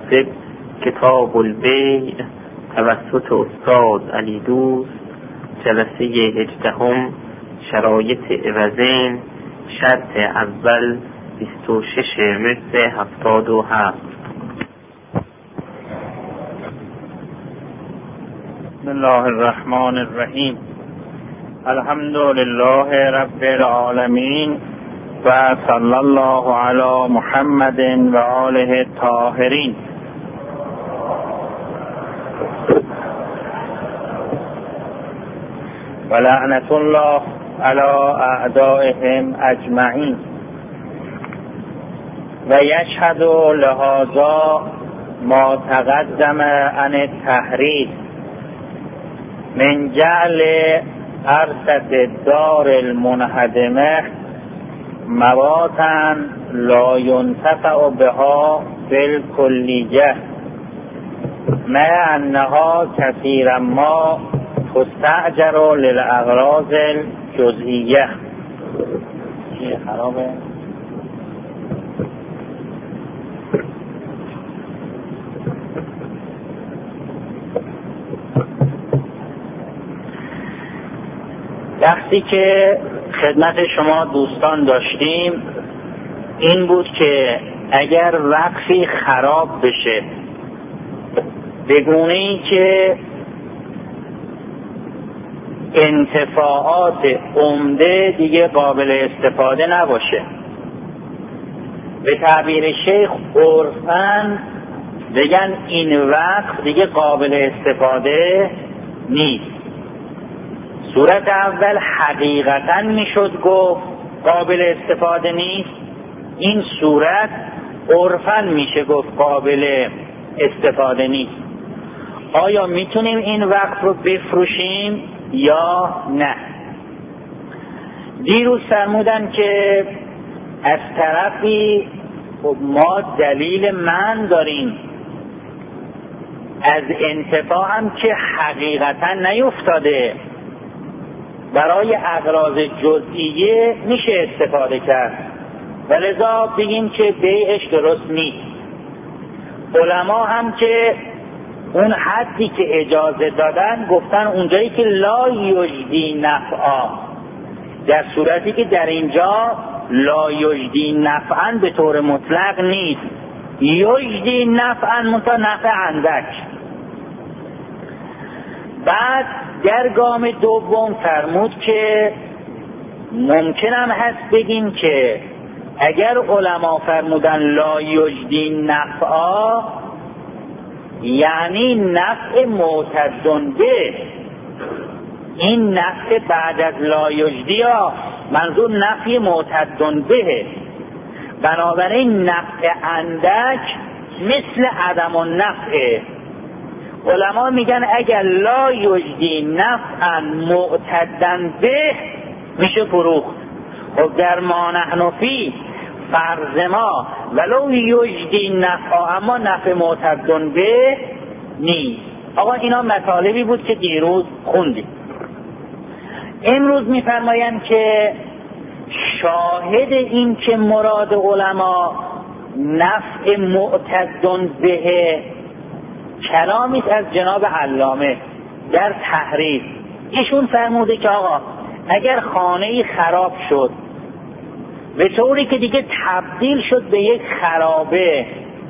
مناسب کتاب البیع توسط استاد علی دوست، جلسه 18 شرایط عوضین، شرط اول 26 مصر 77. بسم الله الرحمن الرحیم. الحمد لله رب العالمین و صلی الله علی محمد و آله الطاهرین. و لعنت الله علی اعدائهم اجمعین. و یشهد لهذا ما تقدم عن التحریر من جعل عرصة دار المنهدمه مواتا لا ينتفع بها بالکلیه مع انها كثيرا ما تستأجر للأغراض الجزئیه. چیه خرابه؟ بحثی که خدمت شما دوستان داشتیم این بود که اگر وقفی خراب بشه به گونه‌ای که انتفاعات عمده دیگه قابل استفاده نباشه، به تعبیر شیخ عرفاً بگن این وقف دیگه قابل استفاده نیست. صورت اول حقیقتاً میشد گفت قابل استفاده نیست، این صورت عرفاً میشه گفت قابل استفاده نیست. آیا میتونیم این وقت رو بفروشیم یا نه؟ دیروز فرمودن که از طرفی ما دلیل منع داریم از انتفاع هم که حقیقتاً نیفتاده، برای اغراض جزئیه میشه استفاده کرد و لذا بگیم که بیعش درست نیست. علما هم که اون حدی که اجازه دادن گفتن اونجایی که لا یجدی نفعا، در صورتی که در اینجا لا یجدی نفعا به طور مطلق نیست، یجدی نفعا منتها نفع اندک. بعد در گام دوم فرمود که ممکن هم هست بگیم که اگر علما فرمودن لا یجدی نفعا یعنی نفع معتدن به، این نفع بعد از لا یجدی ها منظور نفع معتدن به، بنابراین نفع اندک مثل عدم النفع. علما میگن اگر لا یجدی نفعا معتدن به میشه فروخت. خب در ما نحن فی فرض ما ولو یجدی نفعا، اما نفع معتدن به نیست. آقا اینا مطالبی بود که دیروز خوندیم. امروز میفرمایند که شاهد این که مراد علما نفع معتدن به کلامی از جناب علامه در تحریر. ایشون فرموده که آقا اگر خانه‌ای خراب شد به طوری که دیگه تبدیل شد به یک خرابه،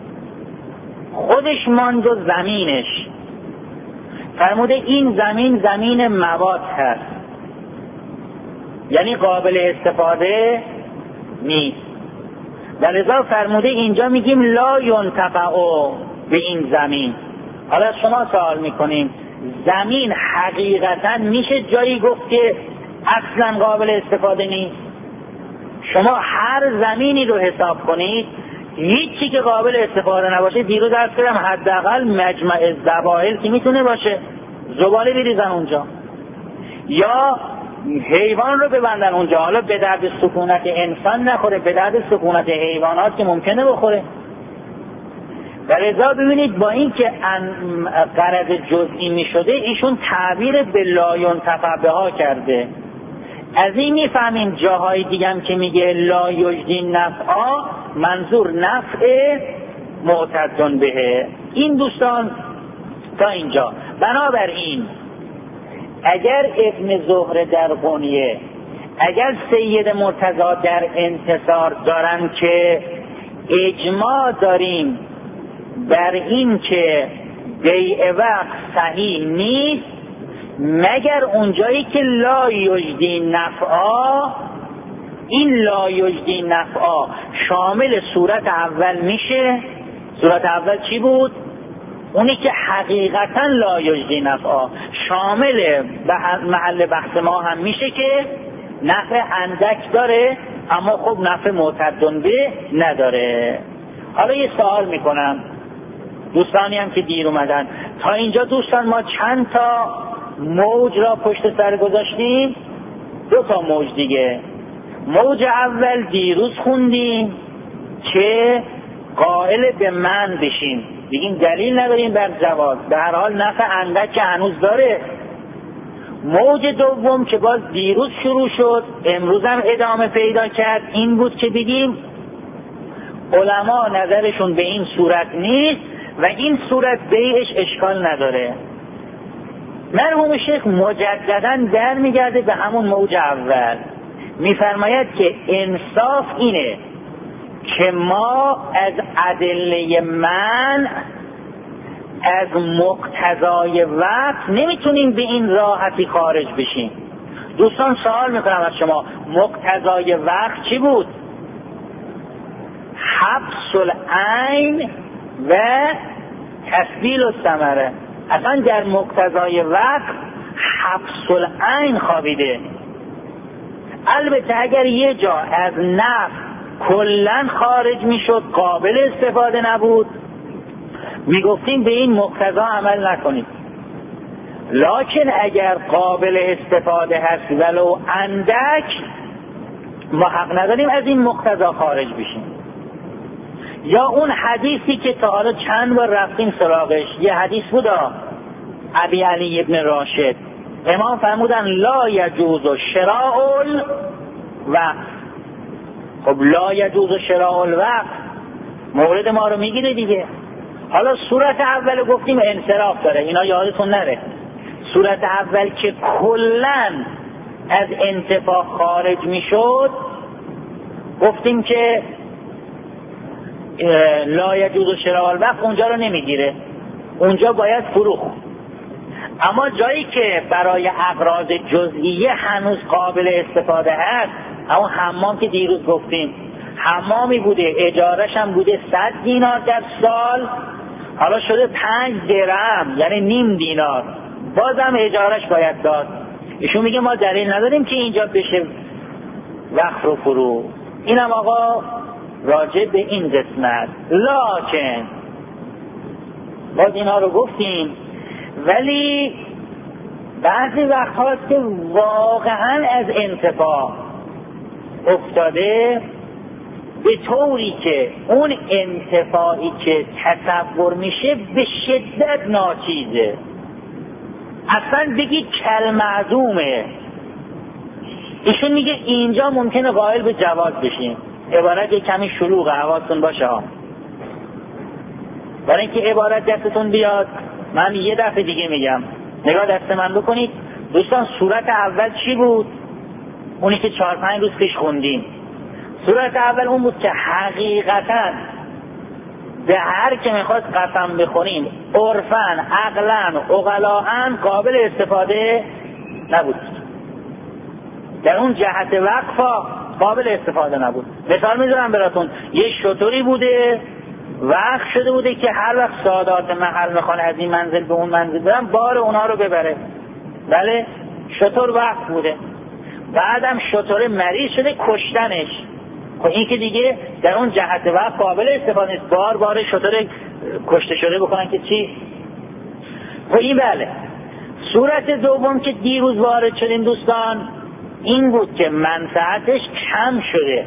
خودش ماند و زمینش، فرموده این زمین زمین مواد هست، یعنی قابل استفاده نیست. در لذا فرموده اینجا میگیم لا ینتفع به این زمین. حالا شما سوال میکنیم زمین حقیقتا میشه جایی گفت که اصلا قابل استفاده نیست؟ شما هر زمینی رو حساب کنید هیچی که قابل استفاده نباشه، دیروز عرض کردم حداقل مجمع الزبائل که میتونه باشه، زباله بریزن اونجا یا حیوان رو ببندن اونجا. حالا به درد سکونت انسان نخوره، به درد سکونت حیوانات که ممکنه بخوره. در ازا ببینید با این که غرض جزئی می شده ایشون تعبیر به لا ینتفع بها کرده. از این میفهمیم جاهای دیگه هم که میگه لا یجدی نفعا منظور نفع معتد به. این دوستان تا اینجا. بنابراین اگر ابن زهره در غنیه، اگر سید مرتضی در انتصار دارن که اجماع داریم بر این که بیع وقت صحیح نیست مگر اونجایی که لا یجدی نفعا، این لا یجدی نفعا شامل صورت اول میشه. صورت اول چی بود؟ اونی که حقیقتا لا یجدی نفعا شامل محل بحث ما هم میشه که نفع اندک داره اما خب نفع معتد به نداره. حالا یه سوال میکنم دوستانی هم که دیر اومدن، تا اینجا دوستان ما چند تا موج را پشت سر گذاشتیم؟ 2 تا موج دیگه. موج اول دیروز خوندیم که قائل به من بشیم، دیگه دلیل نداریم بر جواز، به هر حال نفع اندک که هنوز داره. موج دوم که باز دیروز شروع شد امروز هم ادامه پیدا کرد این بود که بگیم علما نظرشون به این صورت نیست و این صورت بیعش اشکال نداره. مرحوم شیخ مجددا در میگرده به همون موج اول، میفرماید که انصاف اینه که ما از ادله منع از مقتضای وقت نمیتونیم به این راحتی خارج بشیم. دوستان سوال میکنم از شما، مقتضای وقت چی بود؟ حبس العین و تسبیل الثمره. اصلا در مقتضای وقت حبس العین خوابیده. البته اگر یه جا از نفع کلن خارج میشد قابل استفاده نبود میگفتیم به این مقتضا عمل نکنید، لکن اگر قابل استفاده هست ولو اندک ما حق نداریم از این مقتضا خارج بشیم. یا اون حدیثی که تا حالا چند بار رفتیم سراغش، یه حدیث بود ابی علی ابن راشد، امام فرمودن لا یجوز شراء الوقت. خب لا یجوز شراء الوقت مورد ما رو میگیره دیگه. حالا صورت اول گفتیم انصراف داره، اینا یادتون نره. صورت اول که کلن از انتفاع خارج میشد گفتیم که لا یجوز شراء الوقت اونجا رو نمیگیره، اونجا باید فروخ. اما جایی که برای اغراض جزئیه هنوز قابل استفاده هست، اما حمام که دیروز گفتیم حمامی بوده اجارش هم بوده 100 دینار در سال، حالا شده 5 درهم یعنی نیم دینار، بازم اجارش باید داد. ایشون میگه ما دلیل نداریم که اینجا بشه وقف و فرو. اینم آقا راجع به این قسمت. لکن باز اینا رو گفتیم، ولی بعضی وقت هاست که واقعا از انتفاع افتاده به طوری که اون انتفاعی که تصور میشه به شدت ناچیزه، اصلا بگید کلمعدومه. ایشون میگه اینجا ممکنه قائل به جواز بشیم. عبارت کمی شلوغه، حواستون باشه ها. برای اینکه عبارت دستتون بیاد من یه دفعه دیگه میگم، نگاه دست من بکنید دوستان. صورت اول چی بود؟ اونی که 4-5 روز پیش خوندیم. صورت اول اون بود که حقیقتا به هر که میخواست قسم بخوریم عرفاً عقلاً عقلاً قابل استفاده نبود، در اون جهت وقفا قابل استفاده نبود. مثال میذارم براتون، یه شطوری بوده وقف شده بوده که هر وقت سادات محل میخوان از این منزل به اون منزل برن بار اونا رو ببره. بله شطور وقف بوده، بعدم شطور مریض شده کشتنش. خب این که دیگه در اون جهت وقف قابل استفاده نیست، بار شطور کشته شده بکنن که چی؟ خب این بله. صورت دوم که دیروز وارد شدیم دوستان این بود که منفعتش کم شده،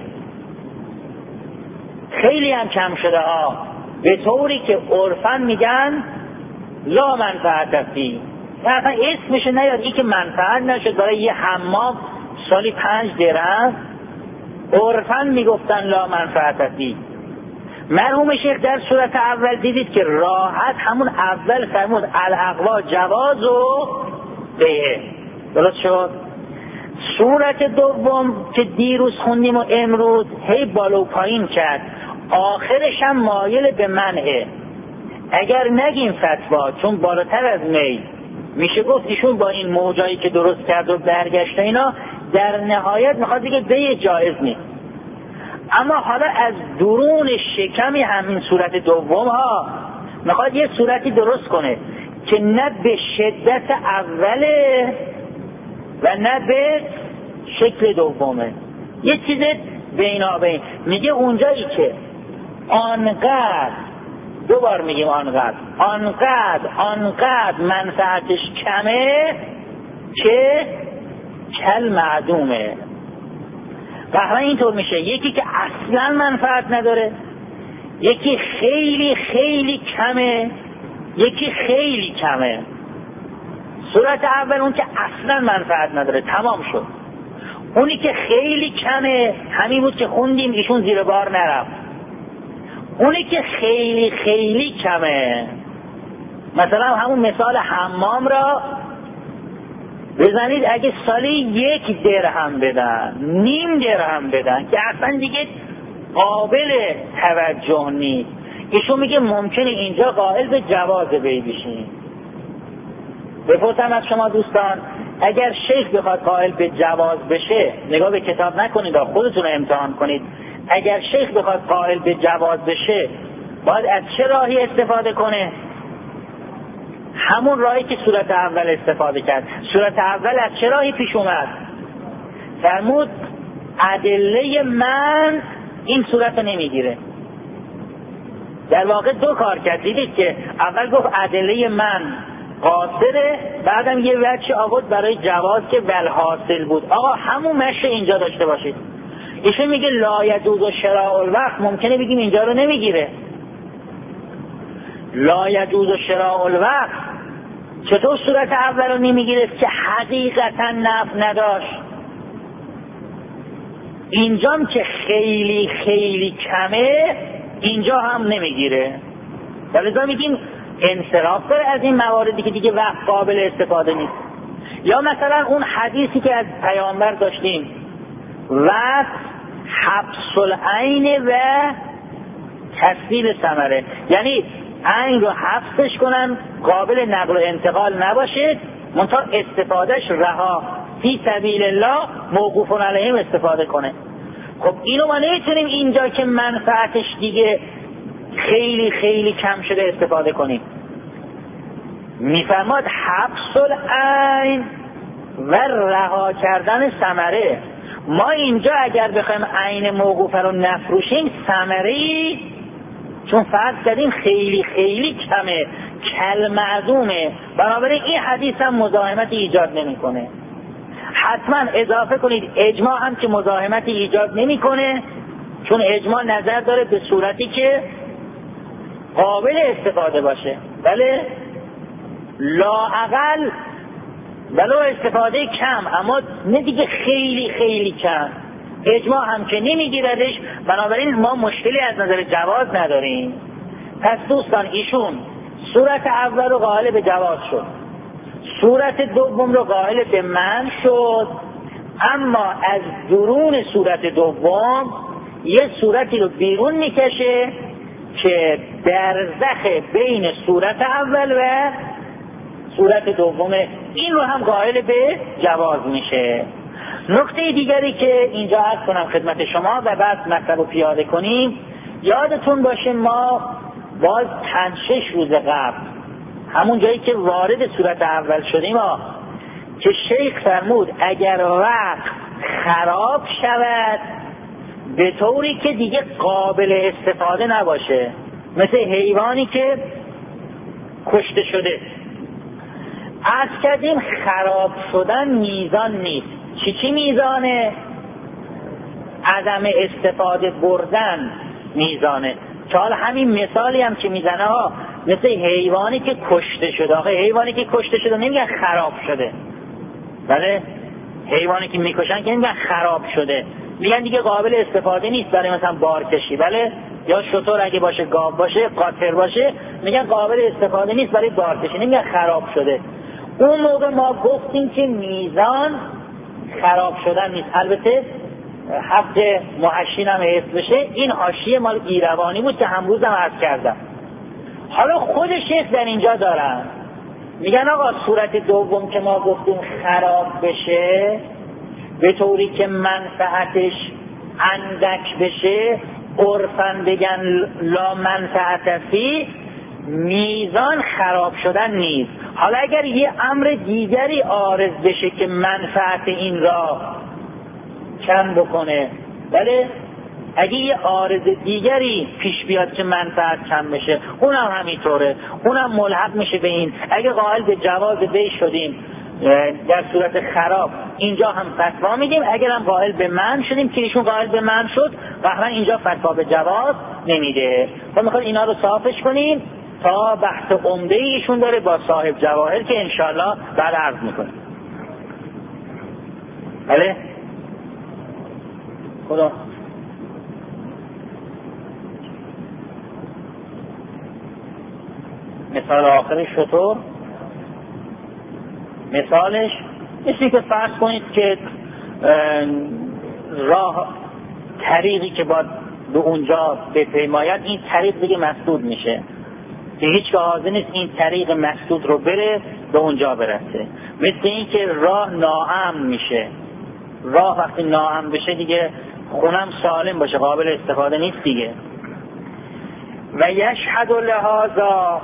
خیلی هم کم شده ها، به طوری که عرفاً میگن لا منفعت فی، اصلا اسمش نیاد. این که منفعت نشد برای یه حمام سالی 5 درهم، عرفاً میگفتن لا منفعت فی. مرحوم شیخ در صورت اول دیدید که راحت همون اول فرمود الاقوا جواز و بیعه، درست شد. صورت دوم که دیروز خوندیم و امروز هی بالا و پایین کرد، آخرش هم مایل به منعه. اگر نگیم فتوا چون بالاتر از میل، میشه گفت ایشون با این موجایی که درست کرد و برگشت اینا در نهایت میخواد دیگه بیع جایز نیست. اما حالا از درون شکمی همین صورت دوم ها میخواد یه صورتی درست کنه که نه به شدت اوله و نه به شکل دومه، یه چیز بینابین. میگه اونجایی که آنقدر، دوبار میگیم آنقدر منفعتش کمه که کل معدومه. و اینطور میشه یکی که اصلا منفعت نداره، یکی خیلی خیلی کمه، یکی خیلی کمه. صورت اول اون که اصلا منفعت نداره تمام شد. اونی که خیلی کمه همین بود که خوندیم ایشون زیر بار نرفت. اونی که خیلی خیلی کمه، مثلا همون مثال حمام را بزنید، اگه سالی 1 درهم بدن، نیم درهم بدن که اصلا دیگه قابل توجه نیست، ایشون میگه ممکنه اینجا قائل به جواز بیع بشین. بپرسم از شما دوستان، اگر شیخ بخواد قائل به جواز بشه، نگاه به کتاب نکنید، خودتون رو امتحان کنید. اگر شیخ بخواد قائل به جواز بشه باید از چه راهی استفاده کنه؟ همون راهی که صورت اول استفاده کرد. صورت اول از چه راهی پیش اومد؟ فرمود ادله من این صورت رو نمیگیره. در واقع 2 کار کرد. دیدید که اول گفت ادله من قاصره، بعدم یه وجه آورد برای جواز که والحاصل بود. آقا همون مشه اینجا داشته باشید. ایشون میگه لا یجوز شراء الوقت، ممکنه بگیم اینجا رو نمیگیره. لا یجوز شراء الوقت چطور صورت اول رو نمیگیره که حقیقتا نفع نداشت؟ اینجام که خیلی خیلی کمه اینجا هم نمیگیره. لذا میگیم انصراف داره از این مواردی که دیگه وقت قابل استفاده نیست. یا مثلا اون حدیثی که از پیامبر داشتیم، وقت حبس العین و تسهیل ثمره، یعنی عین رو حبسش کنن، قابل نقل و انتقال نباشه، منتها استفادهش رها فی سبیل الله موقوف علیهم استفاده کنه. خب اینو ما نمیتونیم اینجا که منفعتش دیگه خیلی خیلی کم شده استفاده کنیم. میفرماد حبس العین و رها کردن ثمره. ما اینجا اگر بخوایم عین موقوفه رو نفروشیم، ثمره‌ای چون فرض کردیم خیلی خیلی کمه، کل معدومه، بنابراین این حدیث هم مزاحمت ایجاد نمیکنه. حتما اضافه کنید اجماع هم که مزاحمت ایجاد نمیکنه، چون اجماع نظر داره به صورتی که قابل استفاده باشه. بله لااقل ولو استفاده کم، اما نه دیگه خیلی خیلی کم. اجماع هم که نمیگیردش، بنابراین ما مشکلی از نظر جواز نداریم. پس دوستان ایشون صورت اول رو قائل به جواز شد، صورت دوم رو قائل به منع شد، اما از درون صورت دوم یه صورتی رو بیرون میکشه که برزخ بین صورت اول و صورت دومه، این رو هم قائل به جواز میشه. نکته دیگری که اینجا عرض کنم خدمت شما و بعد مطلب رو پیاده کنیم، یادتون باشه ما باز 5-6 روز قبل همون جایی که وارد صورت اول شدیم که شیخ فرمود اگر وقت خراب شود به طوری که دیگه قابل استفاده نباشه، مثل حیوانی که کشته شده. عرض کردیم خراب شدن میزان نیست. چی میزانه؟ عدم استفاده بردن میزانه. که حالا همین مثالی هم که میزنه مثل حیوانی که کشته شده. آخه حیوانی که کشته شده نمیگن خراب شده، بله حیوانی که میکشن که نمیگن خراب شده، میگن دیگه قابل استفاده نیست برای مثلا بارکشی. بله یا شتر اگه باشه، گاو باشه، قاطر باشه، میگن قابل استفاده نیست برای بارکشی، نمیگن خراب شده. اون موقع ما گفتیم که میزان خراب شدن نیست. البته حق محشین هم حفظ بشه، این حاشیه مال گیروانی بود که امروز هم عرض کردم. حالا خود شیخ در اینجا دارن میگن آقا صورت دوم که ما گفتیم خراب بشه به طوری که منفعتش اندک بشه، عرفاً بگن لا منفعت فی، میزان خراب شدن نیست. حالا اگر یه امر دیگری عارض بشه که منفعت این را کم بکنه، بله، اگه یه عارض دیگری پیش بیاد که منفعت کم بشه، اونم همینطوره، اونم ملحق میشه به این. اگه قائل به جواز بی شدیم در صورت خراب، اینجا هم فتوا میدیم. اگر هم قائل به منع شدیم که ایشون قائل به منع شد، قطعا اینجا فتوا به جواز نمیده. ما میخواد اینا رو صافش کنیم تا بحث عمده ایشون داره با صاحب جواهر که انشالله بعد عرض میکنیم. بله خدا مثال آخرش شطور، مثالش مثلی که فرض کنید که راه طریقی که باید به اونجا بپیماید، این طریق دیگه مسدود میشه که هیچ که حاضر نیست این طریق مسدود رو بره به اونجا برسه. مثل این که راه ناامن میشه، راه وقتی ناامن بشه دیگه خونم سالم باشه قابل استفاده نیست دیگه. و یشهد لهذا،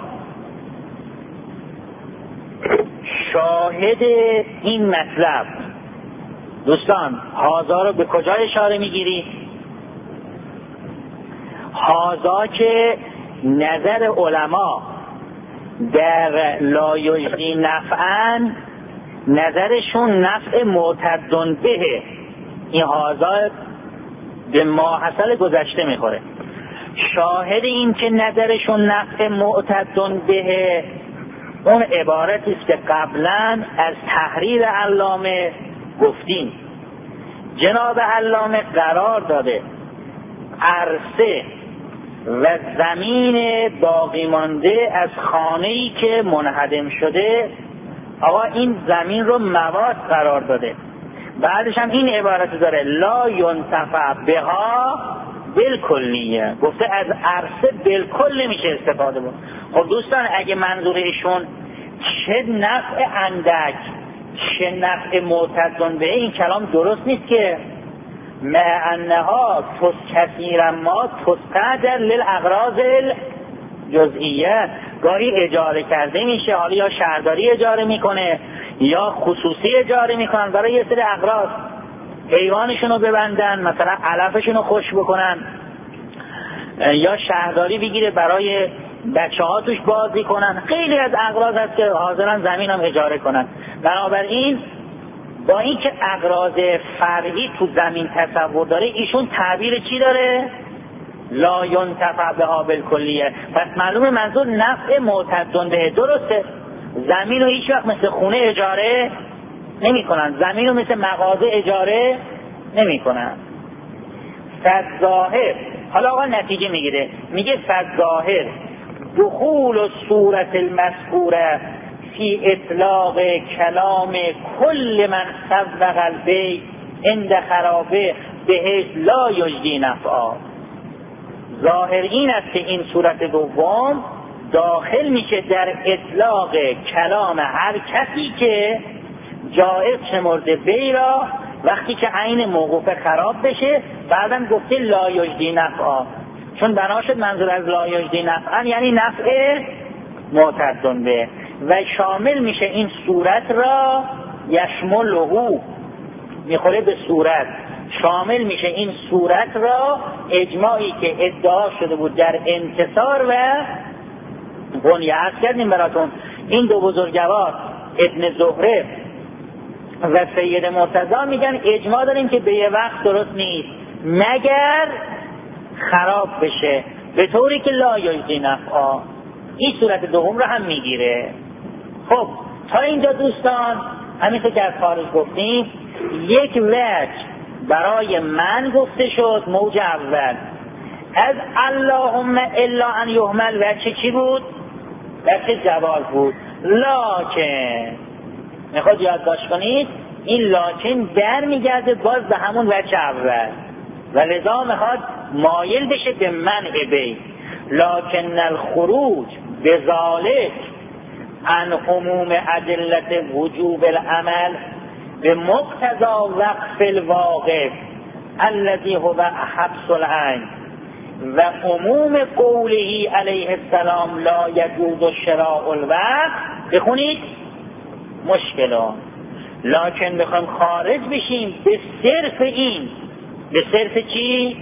شاهد این مطلب دوستان، هازا رو به کجا اشاره میگیری؟ هازا که نظر علما در لا یجدی نفعا، نظرشون نفع معتدن به، این هازا به ماحصل گذشته میخوره. شاهد این که نظرشون نفع معتدن به، اون عبارتی است که قبلا از تحریر علامه گفتیم. جناب علامه قرار داده عرصه و زمین باقی مانده از خانه‌ای که منهدم شده، آقا این زمین رو مواد قرار داده. بعدش هم این عبارت داره لا ینتفع بها بالکلیه، گفته از عرصه بالکل نمیشه استفاده بود. خب دوستان اگه منظور ایشون چه نفع اندک چه نفع معتدن به، این کلام درست نیست که مع انها کثیرا ما تسقدر للاغراض الجزئیه، گاهی اجاره کرده میشه، حالا یا شهرداری اجاره میکنه یا خصوصی اجاره میکنن برای یه سری اغراض، حیوانشون رو ببندن، مثلا علفشون رو خوش بکنن، یا شهرداری بگیره برای بچه ها توش بازی کنن. خیلی از اغراض هست که حاضرن زمین هم اجاره کنن. بنابراین با این که اغراض فرعی تو زمین تصور داره، ایشون تعبیر چی داره؟ لا ینتفع بها بالکلیه. پس معلومه منظور نفع معتدن به. درسته زمین رو هیچ وقت مثل خونه اجاره نمی کنن، زمین رو مثل مغازه اجاره نمی کنن. فالظاهر، حالا آقا نتیجه میگیره، میگه فالظاهر دخول صورت المذکوره فی اطلاق کلام کل من سبق البیع عند خرابه بحیث لا یجدی نفعا. ظاهر این است که این صورت دوم داخل میشه در اطلاق کلام هر کسی که جائز شمرده بی را وقتی که عین موقوف خراب بشه. بعدم گفته لا یجدی نفعا، چون بنا شد منظور از لا یجدی نفعا یعنی نفع معتدن به، و شامل میشه این صورت را، یشمله میخوره به صورت، شامل میشه این صورت را اجماعی که ادعا شده بود در انتصار و بنیه. عرض کردیم براتون این دو بزرگوار ابن زهره و سید مرتضی میگن اجماع داریم که به یه وقت درست نیست مگر خراب بشه به طوری که لا یجدی نفعا. این صورت دوم رو هم میگیره. خب تا اینجا دوستان همینطور که از خارج گفتیم یک وجه برای من گفته شد، موج اول از اللهم الا ان یهمل و چی بود؟ و چه جواز بود. لکن میخواد یادداشت کنید این لکن در میگرده باز به همون وجه اول و لذا میخواد مایل بشه به منع بی. لکن الخروج بذالک عن عموم ادلت وجوب العمل به مقتضا وقف الواقف الذي هو حبس العین و عموم قوله علیه السلام لا یجوز شراء الوقت. بخونید مشکلات. لکن بخوایم خارج بشیم به صرف این، به صرف چی؟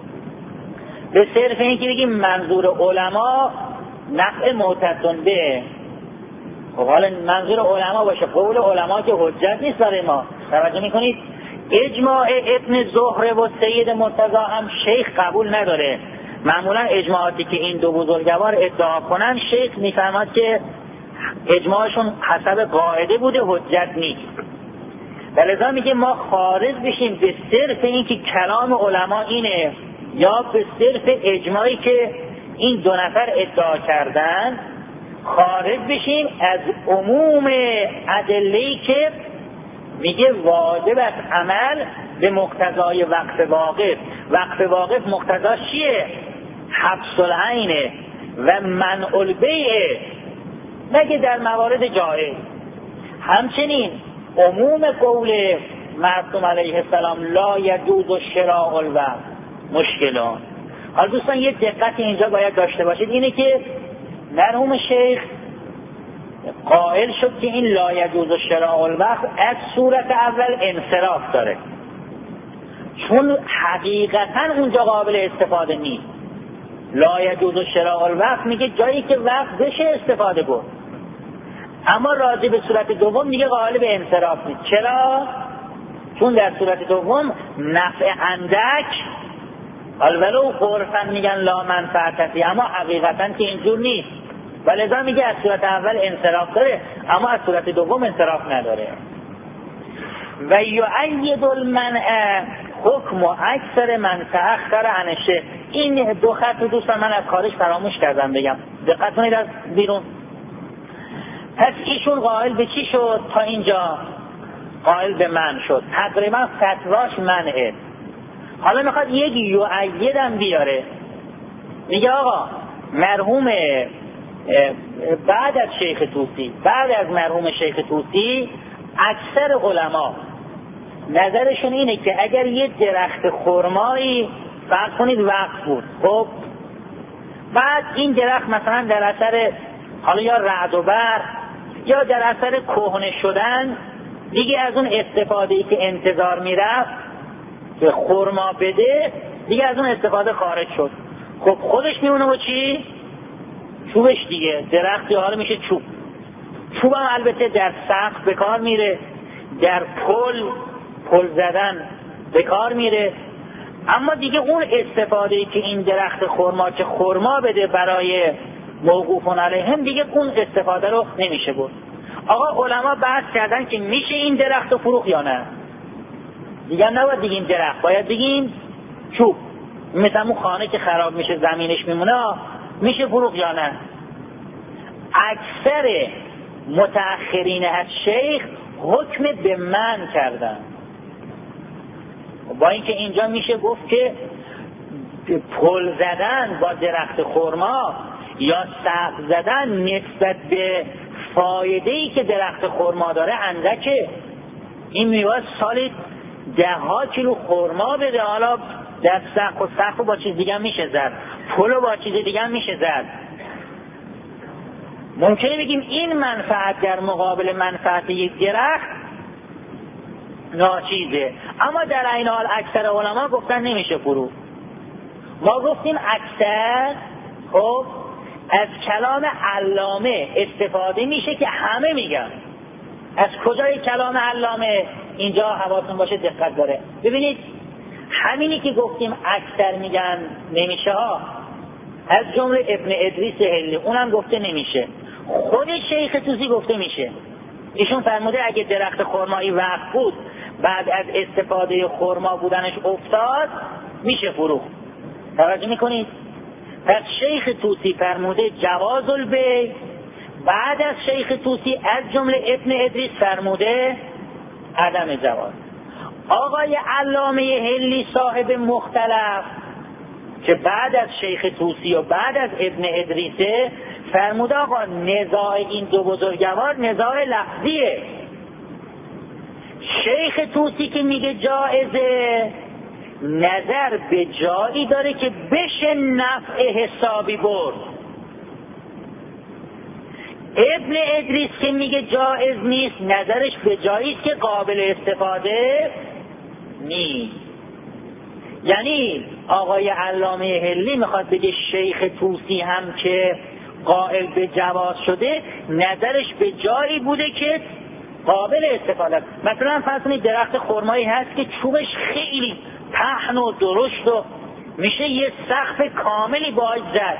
به صرف این که بگیم منظور علما نفع معتدن به. خب حالا منظور علما باشه، قول علما که حجت نیست برای ما. توجه میکنید اجماع ابن زهره و سید مرتضی هم شیخ قبول نداره. معمولا اجماعاتی که این دو بزرگوار ادعا کنن شیخ میفرماد که اجماعشون حسب قاعده بوده، حجت نیست. ولذا میگه ما خارج بشیم به صرف این که کلام علما اینه یا به صرف اجماعی که این دو نفر ادعا کردن خارج بشیم از عموم ادله‌ای که میگه واجب است عمل به مقتضای وقت واقف. وقت واقف مقتضاش چیه؟ حبس العین و منع البیع، مگه در موارد جایز. همچنین عموم قول معصوم علیه السلام لا یجوز شراء الوقت مشکلات. حالا دوستان یه دقت اینجا باید داشته باشید، اینه که مرحوم شیخ قائل شد که این لا یجوز شراء الوقت از صورت اول انصراف داره، چون حقیقتا اونجا قابل استفاده نیست. لا یجوز شراء الوقت میگه جایی که وقت بشه استفاده بود، اما راجع به صورت دوم میگه قائل به انصراف نیست. چرا؟ چون در صورت دوم نفع اندک، ولو عرفاً میگن لا منفعتی، اما حقیقتا که اینجور نیست. ولذا میگه از صورت اول انصراف داره اما از صورت دوم انصراف نداره. و یؤید المنع حکم اکثر من تأخر عن الشیخ. این دو خط دوستان من از خارج فراموش کردم بگم، دقت کنید از بیرون. پس ایشون قائل به چی شد؟ تا اینجا قائل به منع شد، تقریبا فتواش منعه. حالا میخواد یک یؤیدم بیاره، میگه آقا مرحوم بعد از شیخ طوسی، بعد از مرحوم شیخ طوسی اکثر علما نظرشون اینه که اگر یه درخت خرمایی فرض کنید وقف بود، خب بعد این درخت مثلا در اثر حالا یا رعد و برق یا در اثر کهنه شدن دیگه از اون استفاده‌ای که انتظار میرفت که خرما بده دیگه از اون استفاده خارج شد. خب خودش میمونه با چی؟ چوبش دیگه. درختی حالا میشه چوب. چوب هم البته در سقف به کار میره، در پل زدن به کار میره، اما دیگه اون استفاده‌ای که این درخت خرما که خرما بده برای موقوفون علیهم دیگه اون استفاده رو نمیشه بود. آقا علما بحث کردن که میشه این درخت رو فروخت یا نه. دیگه نباید بگیم درخت، باید بگیم چوب. مثل اون خانه که خراب میشه زمینش میمونه، میشه فروخت یا نه. اکثر متأخرین از شیخ حکم به منع کردن، با اینکه اینجا میشه گفت که پل زدن با درخت خرما یا سقف زدن نسبت به فایده‌ای که درخت خرما داره اندکه. این میوه سالی 10 کیلو خرما بده، حالا در سقف با چیز دیگه میشه زد، پلو با چیز دیگه میشه زد. ممکنه بگیم این منفعت در مقابل منفعت یک درخت ناچیزه، اما در این حال اکثر علما گفتن نمیشه فروخت. ما گفتیم اکثر، خب از کلام علامه استفاده میشه که همه میگن. از کجای کلام علامه؟ اینجا حواستون باشه دقت داره. ببینید همینی که گفتیم اکثر میگن نمیشه ها، از جمله ابن ادریس هلی اونم گفته نمیشه، خود شیخ طوسی گفته میشه. ایشون فرموده اگه درخت خرمایی وقف بود بعد از استفاده خرما بودنش افتاد میشه فروخت. توجه میکنید؟ پس شیخ طوسی فرموده جواز البیع، بعد از شیخ طوسی از جمله ابن ادریس فرموده عدم جواز. آقای علامه حلی صاحب مختلف که بعد از شیخ طوسی و بعد از ابن ادریسه فرموده آقا نزاع این دو بزرگوار نزاع لفظیه. شیخ طوسی که میگه جایزه نظر به جایی داره که بشه نفع حسابی برد. ابن ادریس که میگه جایز نیست نظرش به جایی که قابل استفاده نیست. یعنی آقای علامه حلی میخواد بگه شیخ طوسی هم که قائل به جواز شده نظرش به جایی بوده که قابل استفاده. مثلا فرض کنید درخت خرمایی هست که چوبش خیلی پهن و درشت و میشه یه سقف کاملی باهاش زد،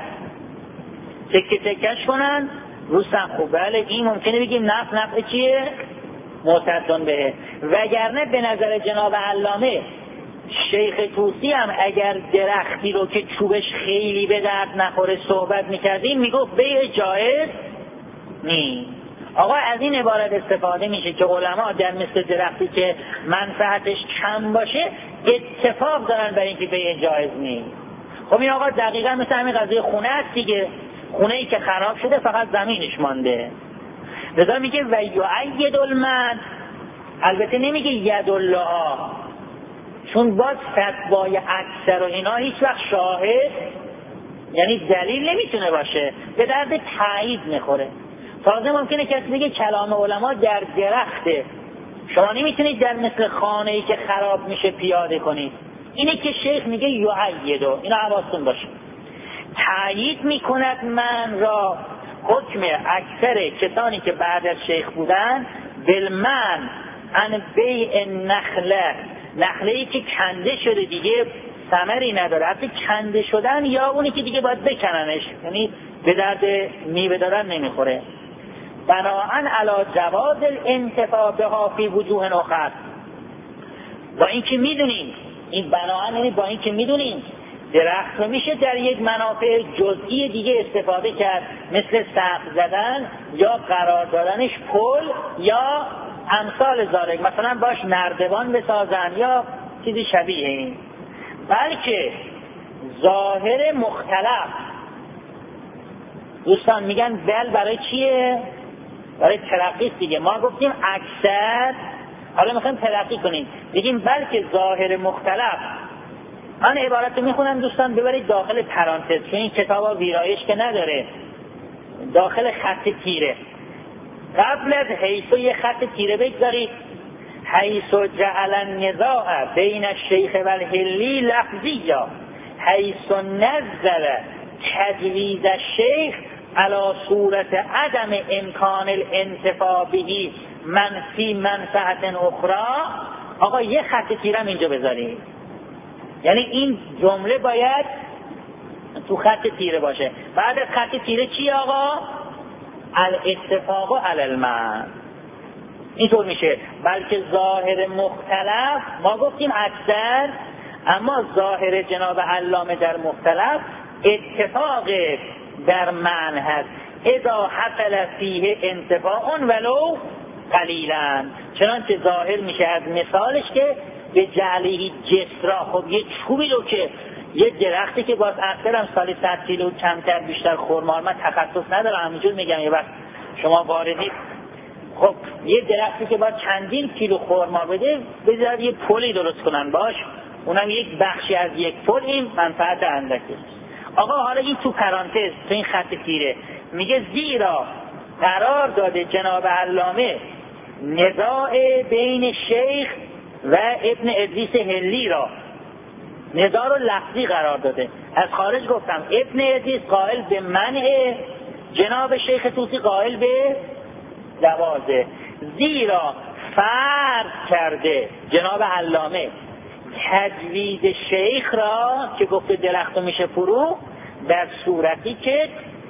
تکه تکش کنن رو سقف. بله این ممکنه بگیم نفع چیه؟ معتدن بهه. وگرنه به نظر جناب علامه شیخ طوسی هم اگر درختی رو که چوبش خیلی به درد نخوره صحبت میکردیم میگفت بیع جایز نیست. آقا از این عبارت استفاده میشه که علما در مثل درختی که منفعتش کم باشه اتفاق دارن برای اینکه بیع جایز نیست. خب این آقا دقیقا مثل همین قضیه خونه است دیگه، خونه ای که خراب شده فقط زمینش مانده. لذا میگه و یؤید المن، البته نمیگه ید الله، چون باز فتوای اکثر و اینا هیچ وقت شاهد یعنی دلیل نمیتونه باشه، به درد تایید میخوره. تازه ممکنه کسی بگه کلام علما در درخته، شما نمیتونید در مثل خانه ای که خراب میشه پیاده کنید. اینه که شیخ میگه یؤیدو، اینا حواستون باشه. تایید میکند من را حکم اکثر کسانی که بعد از شیخ بودن بالمن ان بیع نخله ای که کنده شده دیگه ثمری نداره، حتی کنده شدن یا اونی که دیگه باید بکننش، یعنی به درد میوه دادن نمیخوره. بناهن علی جواز الانتفاع بها فی وجوه اخر. با این که میدونیم این بناهن یعنی با این که میدونیم درخت رو میشه در یک منافع جزئی دیگه استفاده کرد، مثل سقف زدن یا قرار دادنش پل یا امثال ذالک، مثلا باش نردبان بسازن یا چیزی شبیه این. بلکه ظاهر مختلف دوستان میگن بل برای چیه؟ برای ترقی دیگه. ما گفتیم اکثر، حالا میخوایم ترقی کنیم بگیم بلکه ظاهر مختلف. من عبارت رو میخونم دوستان ببرید داخل پرانتز، چون این کتاب ویرایش که نداره، داخل خط تیره. قبل از حیث یه خط تیره بگذارید، حیث جعل النزاع بین الشیخ و الحلی لفظیا حیث نزل تجویز الشیخ علی صورت عدم امکان الانتفاع بهی منفی منفعت اخرى. آقا یه خط تیرم اینجا بذارید، یعنی این جمله باید تو خط تیره باشه. بعد از خط تیره چی آقا؟ الاتفاق علی المن. اینطور میشه. بلکه ظاهر مختلف، ما گفتیم اکثر، اما ظاهر جناب علامه در مختلف اتفاق در معنی هست. اذا حصل فیه انتفاع ولو قلیلا، چنانچه ظاهر میشه از مثالش که به جعلی جسرا. خب یه چوبی رو که یه درختی که باز اکثرم سالی 100 کیلو کمتر بیشتر خرمار، من تخصص ندارم همینجور میگم یه وقت شما واردید، خب یه درختی که باز چندین کیلو خرمار بده بذار یه پلی درست کنن باش، اونم یک بخشی از یک پل، این منفعت اندکه. آقا حالا این تو پرانتز تو این خط تیره میگه زیرا قرار داده جناب علامه نزاع بین شیخ و ابن ادریس حلی را، نزاع رو لفظی قرار داده. از خارج گفتم ابن ادریس قائل به منع، جناب شیخ طوسی قائل به جوازه. زیرا فرض کرده جناب علامه تجوید شیخ را که گفته درخت میشه فرو، در صورتی که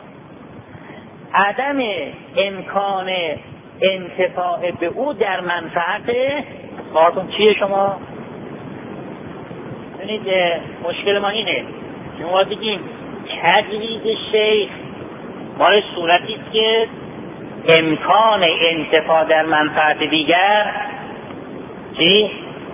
عدم امکان انتفاع به او در منفعت کارتون چیه شما؟ ببینید مشکل ما اینه، شما بگیم تجویز شیخ مال صورتی است که امکان انتفاع در منفعت دیگر چی؟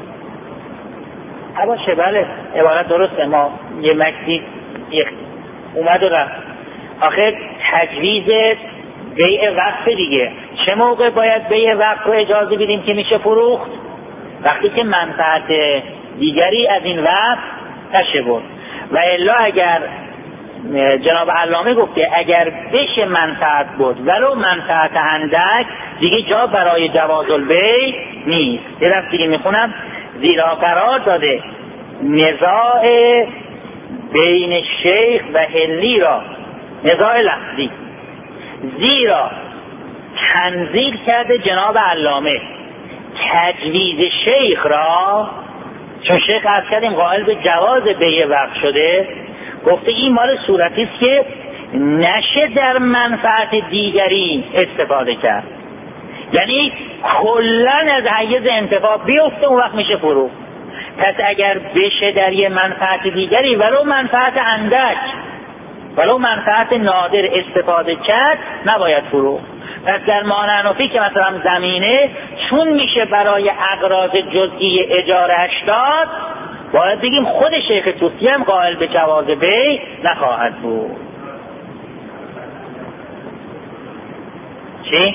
باشه بله عبارت درسته، ما یه مکسی اومد و رفت. آخه تجویز بیع وقف دیگه، چه موقع باید بیع وقف رو اجازه بدیم که میشه فروخت؟ وقتی که منفعت دیگری از این وقف نشه بود. و الا اگر جناب علامه گفته اگر بشه منفعت بود ولو منفعت اندک، دیگه جا برای جواز البیع نیست. یه دفعه دیگه میخونم: زیرا قرار داده نزاع بین شیخ و حلی را، نزاع لفظی، زیرا تنزیل کرده جناب علامه تجویز شیخ را، چون شیخ از کردیم قائل به جواز بیع وقف شده، گفته این مال صورتی است که نشه در منفعت دیگری استفاده کرد، یعنی کلن از حیز انتفاع بیفته اون وقت میشه فروخت. پس اگر بشه در یه منفعت دیگری ولو منفعت اندک ولو منفعت نادر استفاده کرد نباید فروخت. پس در مانعنفی که مثلا زمینه چون میشه برای اغراض جزئی اجارهش داد، باید بگیم خود شیخ توسی هم قائل به جواز بیع نخواهد بود. چی؟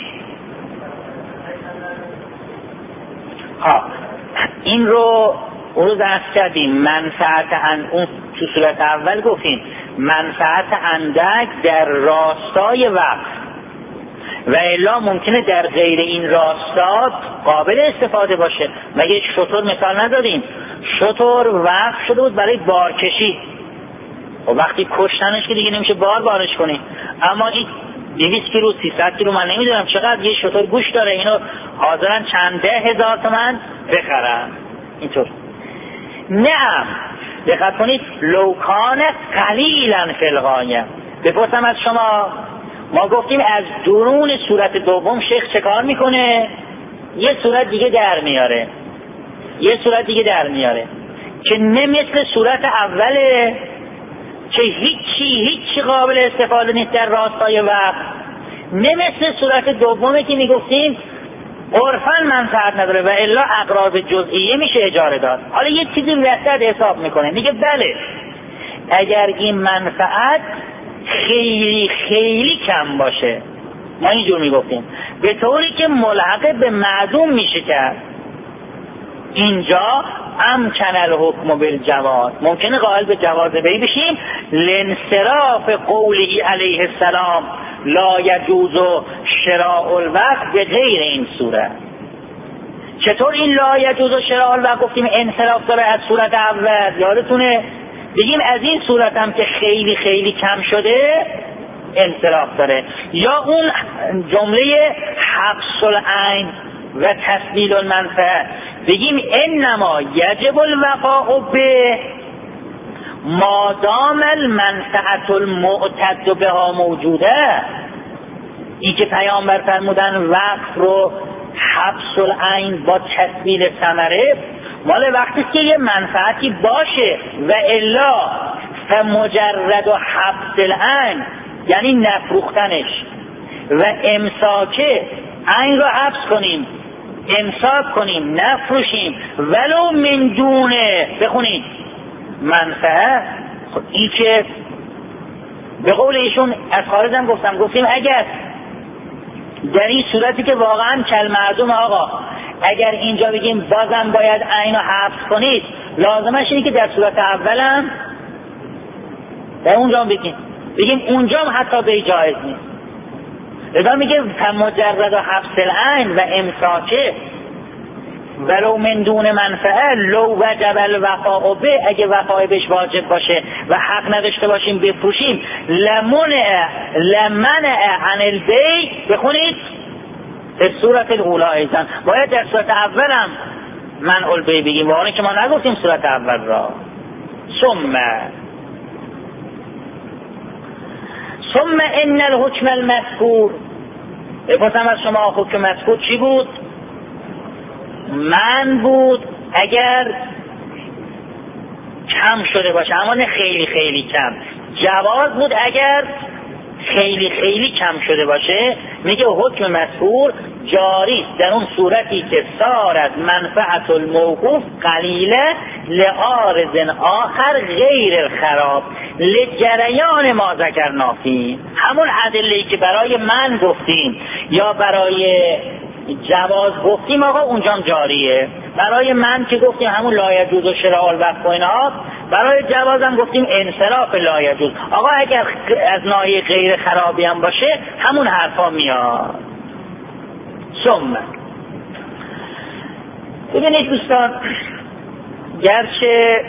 این رو اون روز عرض کردیم. منفعت اون تو صورت اول گفتیم منفعت اندک در راستای وقت، و الا ممکنه در غیر این راستا قابل استفاده باشه. مگه شتر مثال نداریم؟ شتر وقف شده بود برای بارکشی، و وقتی کشتنش که دیگه نمیشه بارش کنی، اما این 200 کیلو 300 کیلو من نمیدونم چقدر یه شتر گوش داره، اینو حاضرن چند 10,000 تومان بخرن. اینطور نعم. دقت کنید لوکان قلیلا فی الغایه. بپرسم از شما، ما گفتیم از درون صورت دوم شیخ چه کار میکنه؟ یه صورت دیگه در میاره، یه صورت دیگه در میاره که نه مثل صورت اوله که هیچی قابل استفاده نیست در راستای وقت، نه مثل صورت دومه که میگفتیم عرفاً منفعت نداره و الا اغراض جزئیه میشه اجاره داد. حالا یه چیزی وسط حساب میکنه، میگه بله اگر این منفعت خیلی خیلی کم باشه، ما اینجور میگفتیم به طوری که ملحق به معدوم میشه کرد، اینجا امکن الحکم بالجواز، ممکنه قائل به جواز بیع بشیم. لانصراف قوله علیه السلام لا یجوز شراء الوقت به غیر این صورت. چطور این لا یجوز شراء الوقت گفتیم انصراف داره از صورت اول؟ یادتونه بگیم از این صورت هم که خیلی خیلی کم شده انصراف داره. یا اون جمله حبس العین و تسبیل المنفعه، بگیم انما یجب الوفاء به مادام المنفعه المعتد بها موجوده. این که پیامبر فرمودن وقف رو حبس العین با تسبیل ثمره مال وقتی که یه منفعتی باشه، و الا فمجرد و حبس العین یعنی نفروختنش و امساکه، عین رو حبس کنیم امساک کنیم نفروشیم ولو من دونه بخونید منفعه. خب این که به قول ایشون از خارج هم گفتیم اگر در این صورتی که واقعا کل مردم آقا اگر اینجا بگیم بازم باید عین رو حبس کنید، لازمش اینه که در صورت اولم در اونجا بگیم اونجا هم حتی به جایز نیست. لذا میگه مجرد و حبس العین و امساکه ولو من دون منفعه لو وجب الوفاء به، اگه وفای بهش واجب باشه و حق نداشته باشیم بفروشیم، لمنع عن البیع بخونید به صورت الاولا ایزن، باید در صورت اولم منع البیع بگیم، واقعا که ما نگفتیم صورت اول را. ثم ان الحکم المذکور، بپرسم از شما حکم مذکور چی بود؟ من بود اگر کم شده باشه، اما نه خیلی خیلی کم. جواز بود اگر خیلی خیلی کم شده باشه. میگه حکم مذکور جاری است در اون صورتی که صارت منفعت الموقوف قلیله لعارض آخر غیر الخراب لجریان ما ذکرنا فیه. همون ادله‌ای که برای من گفتیم یا برای جواز گفتیم آقا اونجام جاریه. برای من که گفتیم همون لا یجوز و شراء الوقف و اینها، برای جوازم گفتیم انصراف لا یجوز. آقا اگر از ناحیه غیر خرابی هم باشه همون حرفا میاد. ثم ببینید دوستان، گرچه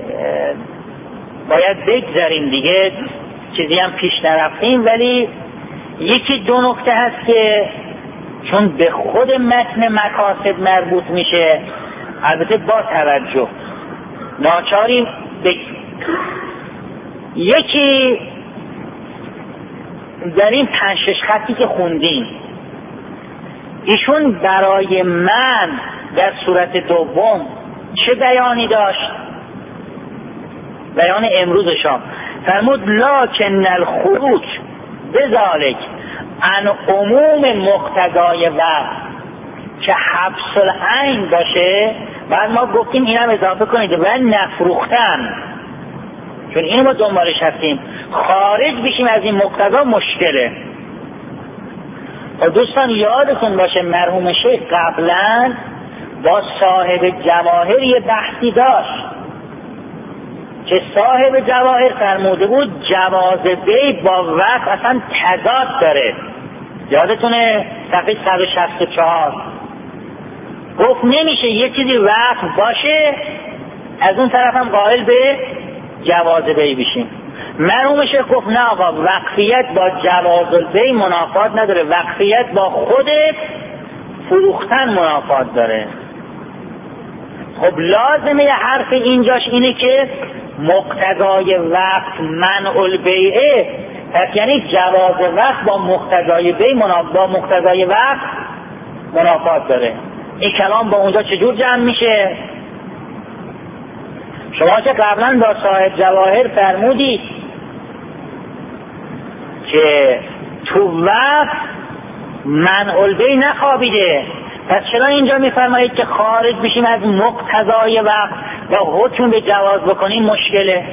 باید بگذاریم دیگه چیزی هم پیش نرفتیم، ولی یکی دو نکته هست که چون به خود متن مقاصد مربوط میشه، البته با توجه ناچاریم یکی در این 5-6 خطی که خوندیم، ایشون برای من در صورت دوم چه بیانی داشت؟ بیان امروزشان فرمود لکن الخروج بذالک عن عموم مقتضای وقت که حبس العین باشه. بعد ما گفتیم اینم اضافه کنید و نفروختن، چون اینو ما دنبالش هستیم. خارج بشیم از این مقتضا مشکله. و دوستان یادتون باشه مرحوم شیخ قبلا با صاحب جواهر یه بحثی داشت که صاحب جواهر فرموده بود جواز بی با وقت اصلا تضاد داره. یادتونه صفحه 164 گفت نمیشه یه چیزی وقت باشه از اون طرف هم قائل به جواز بی بشیم. مرحوم شیخ گفت نه آقا، وقفیت با جواز البی منافات نداره، وقفیت با خود فروختن منافات داره. خب لازمه حرف اینجاش اینه که مقتضای وقت منع البیعه، پس یعنی جواز وقت با مقتضای بی با مقتضای وقت منافات داره. این کلام با اونجا چجور جمع میشه؟ شما که قبلا با صاحب جواهر فرمودید که تو وقت منع البیع نخوابیده، پس چرا اینجا میفرمایید که خارج بشیم از مقتضای وقت و حکم به جواز بکنیم مشکله؟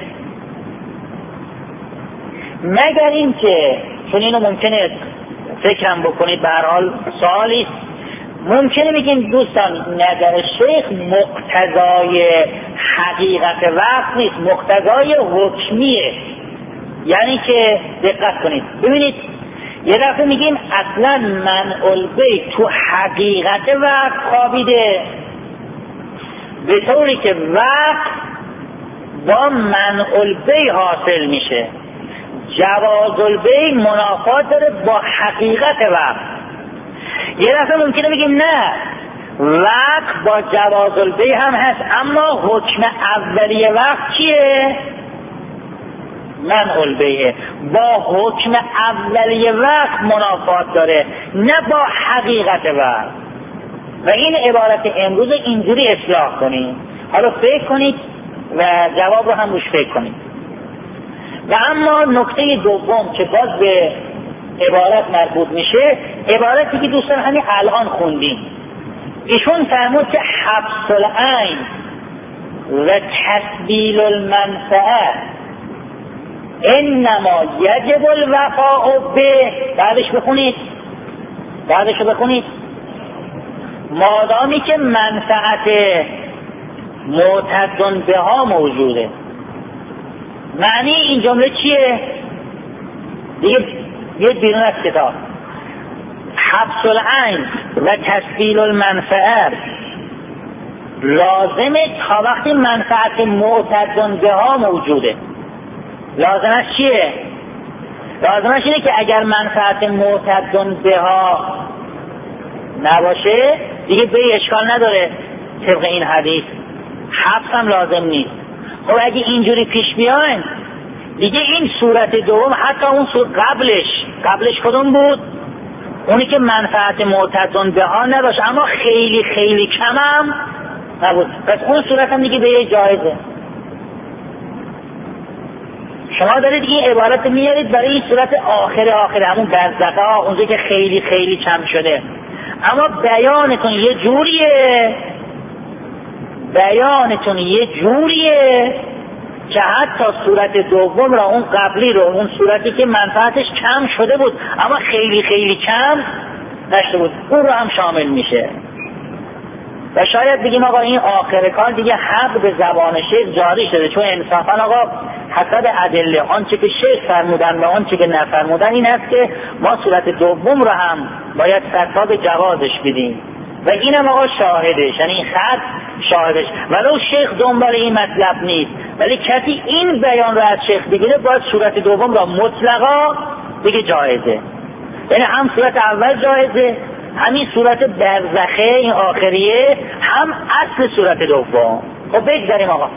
مگر این که چون اینو ممکنه فکرم بکنید، به هر حال سوالی ممکنه بگیم دوستان نظر شیخ مقتضای حقیقت وقت نیست، مقتضای حکمیه. یعنی که دقت کنید ببینید، یه دفعه میگیم اصلا منع البیع تو حقیقت وقت خوابیده، به طوری که وقت با منع البیع حاصل میشه. جواز البیع منافات داره با حقیقت وقت. یه دفعه ممکنه بگیم نه، وقت با جواز البیع هم هست، اما حکم اولیه وقت چیه؟ منع البیع. با حکم اولیه وقت منافات داره، نه با حقیقت وقت. و این عبارت امروز اینجوری اصلاح کنید. حالا فکر کنید و جواب رو هم روش فکر کنید. و اما نکته دوم که باز به عبارت مربوط میشه، عبارتی که دوستان همین الان خوندیم، ایشون فرمود که حبس العین و تسبیل المنفعه انما یجب الوفاء به، بعدش بخونید مادامی که منفعت معتد بها موجوده. معنی این جمله چیه؟ دیگه بیرون از کتاب. حبس العین و تسبیل المنفعه لازمه تا وقتی منفعت معتد بها موجوده. لازمش چیه؟ لازمش اینه که اگر منفعت معتد بها نباشه دیگه به اشکال نداره طبق این حدیث، حبس هم لازم نیست. خب اگه اینجوری پیش بیاین دیگه این صورت دوم، حتی اون قبلش کدوم بود؟ اونی که منفعت معتد بها نداشت اما خیلی خیلی کم هم نبود، پس اون صورت هم دیگه به یه جایزه. شما دارید این عبارت میارید برای این صورت آخر همون برزخه ها، اونجا که خیلی خیلی کم شده، اما بیانتون یه جوریه که حتی صورت دوم را، اون قبلی رو، اون صورتی که منفعتش کم شده بود اما خیلی خیلی کم نشده بود، اون رو هم شامل میشه. و شاید بگیم آقا این آخر کار دیگه حق به زبان شیخ جاری شده، چون انصافا آقا حسب ادله آنچه که شیخ فرمودن و آنچه که نفرمودن این است که ما صورت دوم رو هم باید فتوا به جوازش بدیم و اینم آقا شاهدش، یعنی این خط شاهدش، ولو شیخ دنبال این مطلب نیست، ولی کسی این بیان رو از شیخ بگیره باید صورت دوم را مطلقا بگه جایزه، یعنی هم صورت اول جایزه، همین صورت برزخه این آخریه هم اصل صورت دوم. خب بگذاریم آقا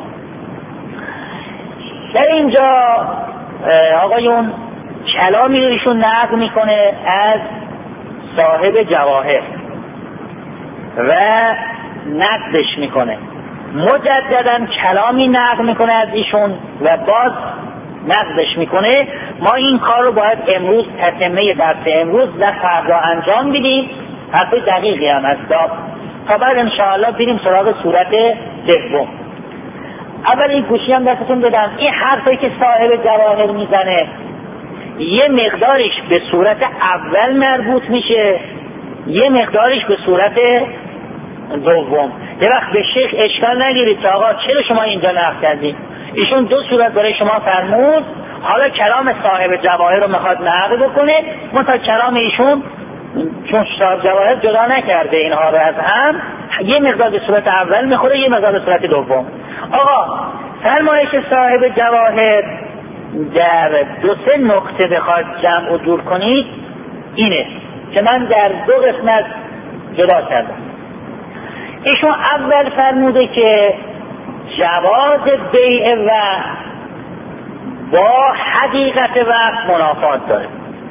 در اینجا آقایون کلامی رو ایشون نقل میکنه از صاحب جواهر و نقدش میکنه، مجددا کلامی نقل میکنه از ایشون و باز نقدش میکنه. ما این کار رو باید امروز تتمه درس امروز و فردا انجام بدیم، حرف دقیقی هم هست تا بعد انشاءالله بریم سراغ صورت دوم. اول این گوشی هم دستتون بدم، این حرفی که صاحب جواهر میزنه یه مقدارش به صورت اول مربوط میشه، یه مقدارش به صورت دوم. یه وقت به شیخ اشکال نگیرید که آقا چرا شما اینجا نقل کردید، ایشون دو صورت برای شما فرمود، حالا کلام صاحب جواهر رو میخواد نقل بکنه، منتها کلام ایشون چون صاحب جواهر جدا نکرده اینها رو از هم، یه مقدار به صورت اول میخوره، یه مقدار به صورت دوم. آقا فرمایش صاحب جواهر در دو سه نقطه بخواد جمع و جور کنید اینه که من در دو قسمت جدا کردم. ایشون اول فرموده که جواز بیع و با حقیقت وقت منافات داره.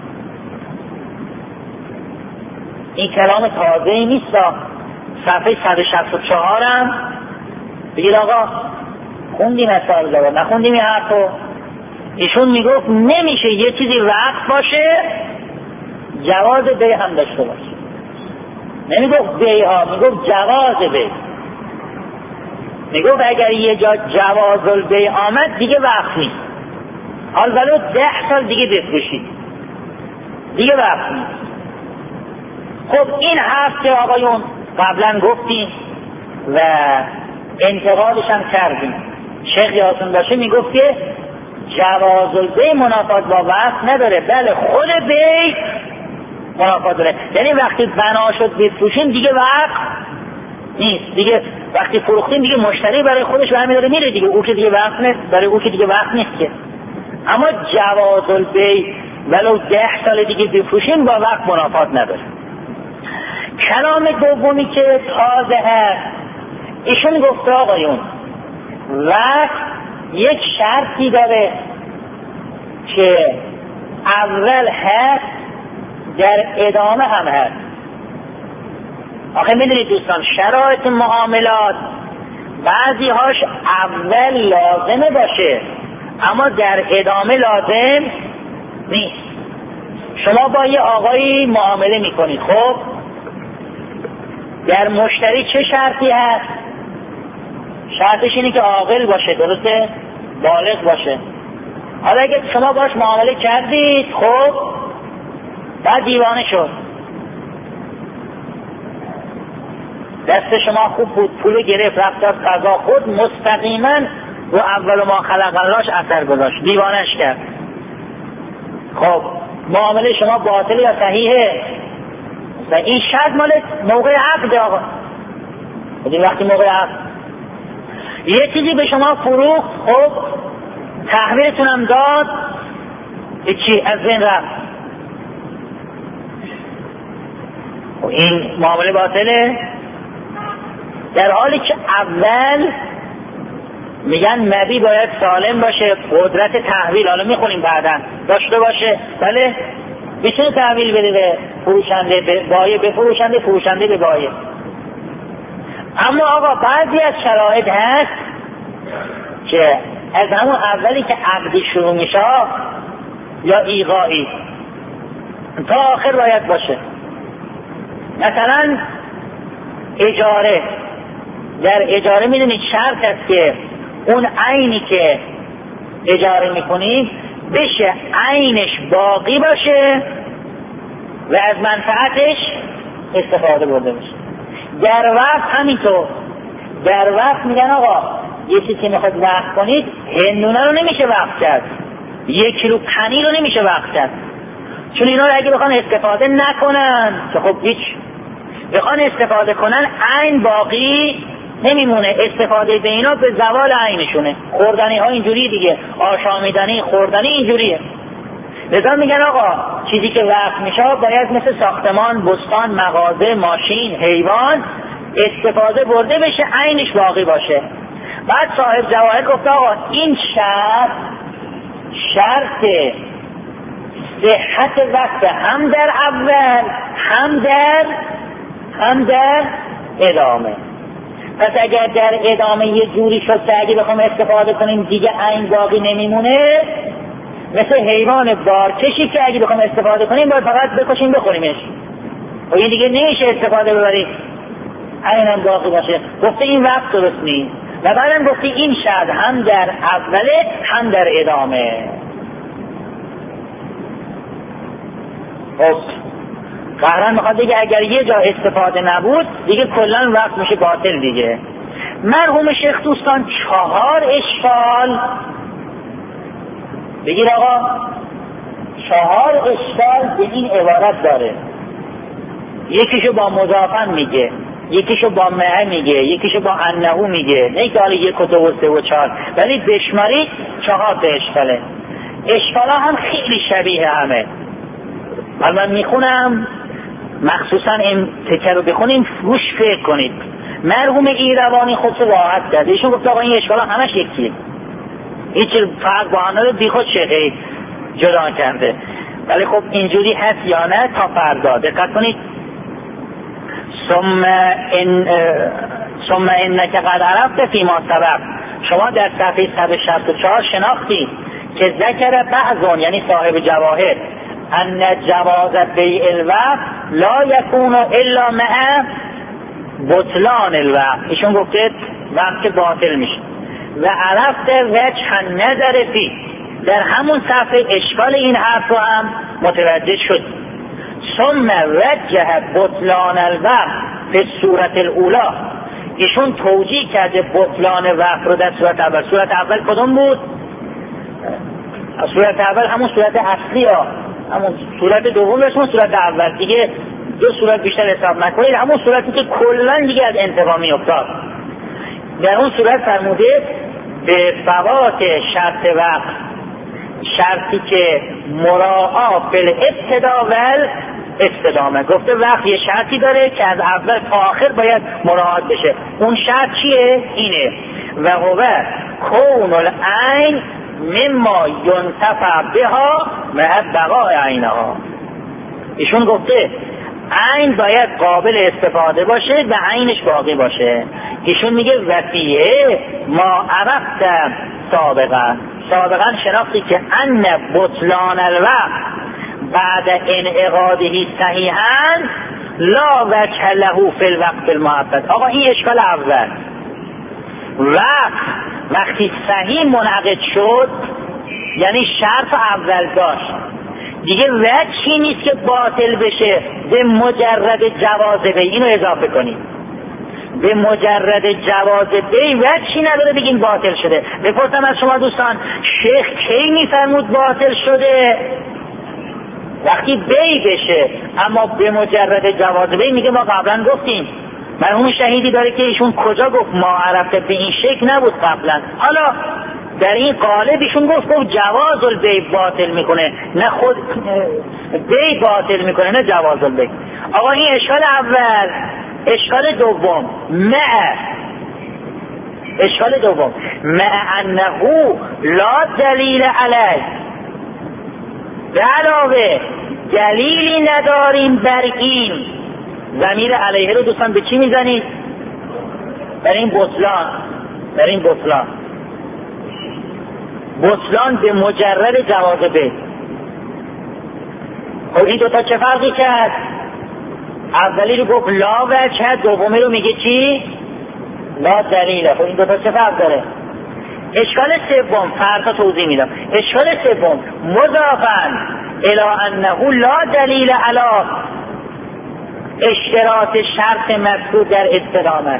این کلام تازه‌ای نیست، صفحه 164 هم بگید آقا خوندیم از صاحب جواهر نخوندیم این حرفو. ایشون میگفت نمیشه یه چیزی وقت باشه جواز بیع هم داشته باشه، نمیگفت بیع ها، میگفت جواز بیع. میگفت اگر یه جا جواز البیع آمد دیگه وقت نیست، حال ولو 10 سال دیگه بفروشید دیگه وقت نیست. خب این حرف که آقایون قبلا گفتیم و انتقادش هم کردیم، شیخ یادتون باشه میگفت که جواز البیع منافات با وقت نداره، بله خود بیع منافات داره، یعنی وقتی بنا شد بفروشیم دیگه وقت نیست، دیگه وقتی فروختیم دیگه مشتری برای خودش برمی‌داره میره دیگه، او که دیگه وقت نیست، برای او که دیگه وقت نیست که. اما جواز البیع ولو 10 سال دیگه بفروشیم با وقت منافات نداره. کلام دومی که تازه هست ایشون گفته آقایون وقت یک شرطی داره که اول هست در ادامه هم هست. آخه میدونید دوستان شرایط معاملات بعضی هاش اول لازمه باشه اما در ادامه لازم نیست. شما با یه آقایی معامله میکنید، خب در مشتری چه شرطی هست؟ شرطش اینه که عاقل باشه، درسته؟ بالغ باشه. حالا اگه شما باش معامله کردید خب بعد دیوانه شد، دست شما خوب بود، پول گرفت رفت از قضا خود مستقیما رو اول ما خلق اللهش اثر گذاشت، دیوانش کرد. خب معامله شما باطل یا صحیحه؟ و این شرط مال موقع عقد. آقا بودین وقتی موقع عقد یه چیزی به شما فروخت، خب تحویلتون هم داد، چی از بین رفت، خب این معامله باطله، در حالی که اول میگن مبی باید سالم باشه، قدرت تحویل، حالا میخونیم بعداً، داشته باشه، بله بتونه تحویل بده به فروشنده، به بایه به فروشنده، فروشنده به بایه. اما آقا بعضی از شرایط هست که از همون اولی که عقدی شروع میشه یا ایقاعی تا آخر باید باشه. مثلا اجاره، در اجاره میدونید شرط است که اون عینی که اجاره میکنید بشه عینش باقی باشه و از منفعتش استفاده برده بشه. در وقت همینطور، در وقت میگن آقا یه چیزی که میخواد وقت کنید، هندونه رو نمیشه وقت کرد، 1 کیلو پنیر رو نمیشه وقت کرد، چون اینا رو اگه بخوان استفاده نکنن که خب هیچ، بخوان استفاده کنن عین باقی نمیمونه، استفاده به اینا به زوال عینشونه. خوردنی ها اینجوری دیگه، آشامیدنی خوردنی اینجوریه. لذا میگن آقا چیزی که وقت میشه باید مثل ساختمان، بستان، مغازه، ماشین، حیوان استفاده برده بشه، عینش باقی باشه. بعد صاحب جواهر گفت آقا این شرط صحت وقت هم در اول هم در ادامه. پس اگر در ادامه یه جوری شد که اگه بخوام استفاده کنیم دیگه عین باقی نمیمونه، مثل حیوان بارکشی که اگه بخوام استفاده کنیم باید فقط بکشیم بخوریمش و این دیگه نمیشه استفاده ببرید، عینم باقی باشه. گفته این وقت درست نیست. و بعدم گفته این شرط هم در اوله هم در ادامه. قهرن میخواد دیگه اگر یه جا استفاده نبود دیگه کلن وقت میشه باطل دیگه. مرحوم شیخ دوستان 4 اشکال بگیر آقا، 4 اشکال به این عبارت داره. یکیشو با مضافن میگه، یکیشو با معه میگه، یکیشو با انهو میگه، نه که حالا 1 و 2 و 3 و 4، ولی بشماری 4 تا اشکاله. اشکالا هم خیلی شبیه همه. من میخونم، مخصوصا این تکر رو بخونیم روش فکر کنید. مرحوم ایروانی خودشو واحد کرد، ایشون گفت آقا این اشکالا همش یکیه، هیچ فرق با آنها رو بی خود شیخی جدا کرده. ولی خب اینجوری هست یا نه تا فردا دقت کنید. ثم انک قد عرفت فیما سبق، شما در صفحه 164 شناختی که ذکر بعضون، یعنی صاحب جواهر، ان جواز بیع الوقت لا یکون الا مع بطلان الوقت. ایشون گفته وقت باطل میشه. و عرفت وجه النظر فی، در همون صفحه اشکال این حرف رو هم متوجه شد. ثم وجه بطلان الوقت به صورت الاولا، ایشون توجیه کرده بطلان وقت رو در صورت اول. صورت اول کدوم بود؟ صورت اول همون صورت اصلی ها، همون صورت دوم رسون صورت اول دیگه، 2 صورت بیشتر حساب نکنید، همون صورتی که کلن دیگه از انتفاع می افتاد. در اون صورت فرموده به فوات شرط وقت، شرطی که مراعا بالابتدا و استدامه. گفته وقت یه شرطی داره که از اول تا آخر باید مراعات بشه. اون شرط چیه؟ اینه و هو کون العین مما ینتفع بها مع بقاء عینها. ایشون گفته عین باید قابل استفاده باشه و عینش باقی باشه. ایشون میگه وفیه ما عرفت سابقا شناختی که ان بطلان الوقت بعد انعقاده صحیحا لا وجه له فی الوقت المعبد. آقا این اشکال اول، وقتی صحیح منعقد شد یعنی شرط اول داشت، دیگه وجهی نیست که باطل بشه به مجرد جواز بی. اینو اضافه کنید، به مجرد جواز بی وجهی نداره بگین باطل شده. بپرسم از شما دوستان، شیخ کی میفرمود باطل شده؟ وقتی بی بشه. اما به مجرد جواز بی میگه ما قبلا گفتیم. مرحوم شهیدی داره که ایشون کجا گفت ما عرفته به این شکل نبود قبلا، حالا در این قالب ایشون گفت جواز البی باطل میکنه، نه خود بی باطل میکنه نه جواز البی. آقا این اشکال اول. اشکال دوم، اشکال دوم مع انه لا دلیل علیه، به علاوه دلیلی نداریم بر این. ضمیر علیه رو دوستان به چی میزنید؟ بر این بطلان. بطلان به مجرد جواز بیع. خب این دوتا چه فرقی کرد؟ اولی رو گفت لا وجه، دومی رو میگه چی؟ لا دلیله. خب این دوتا چه فرق داره؟ اشکال سوم، فردا توضیح میدم. اشکال سوم مضافاً الی انه لا دلیل علی اشتراط شرط مذکور در استدامت.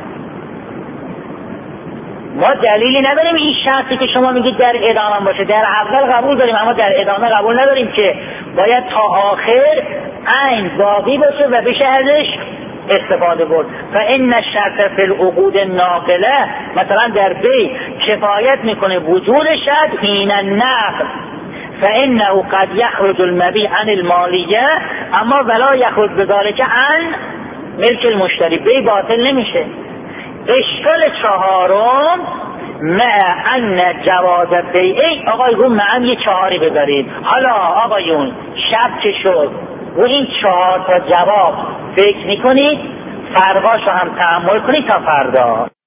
ما دلیلی نداریم این شرطی که شما میگید در ادامه باشه. در اول قبول داریم اما در ادامه قبول نداریم که باید تا آخر عین باقی باشه و بشه ازش استفاده برد. فان الشرط فی العقود الناقله، مثلا در بیع کفایت میکنه وجود شرط حین النقل، فانه قد یخرج المبیع عن المالیه اما ولا یخرج بذلک عن ملک المشتری. بیع باطل نمیشه. اشکال چهارم مع ان جواز بیع، آقایون معن یه چهاری بذارید. حالا آقایون شب که شد و این 4 تا جواب فکر میکنید، فرقاشو هم تأمل کنید تا فردا.